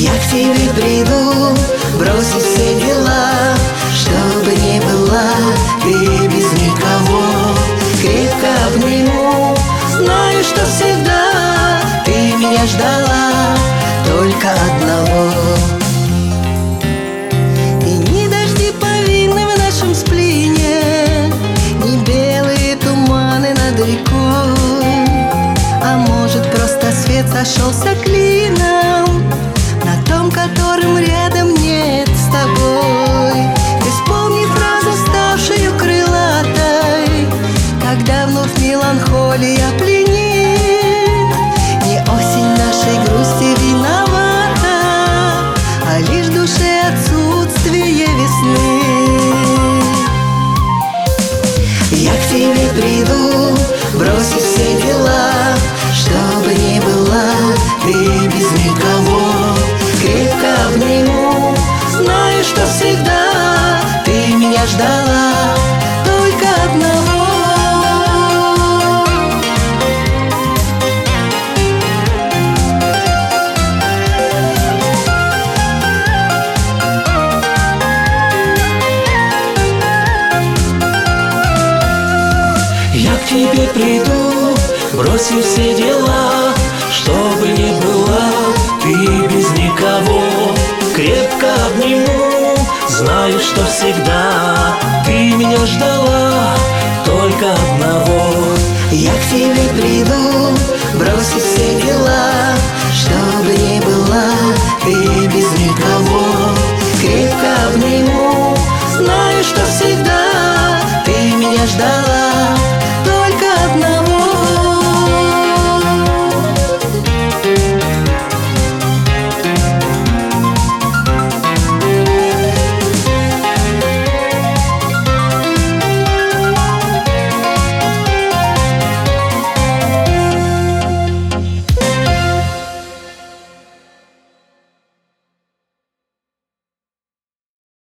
Я к тебе приду, бросив все дела, чтобы не была ты без никого. Крепко обниму, знаю, что всегда ты меня ждала только одного. И ни дожди повинны в нашем сплине, ни белые туманы над рекой, а может, просто свет сошелся клином на том, которым рядом нет с тобой. Исполни фразу, ставшую крылатой, когда вновь меланхолия пленит. Не осень нашей грусти виновата, а лишь в душе отсутствие весны. Я к тебе приду, бросив все дела, чтобы не была ты без никого. Крепко обниму, знаю, что всегда ты меня ждала только одного. Я к тебе приду, бросив все дела, чтобы не была ты без никого. Крепко обниму, знаю, что всегда ты меня ждала только одного. Я к тебе приду, бросив все дела, чтобы не была ты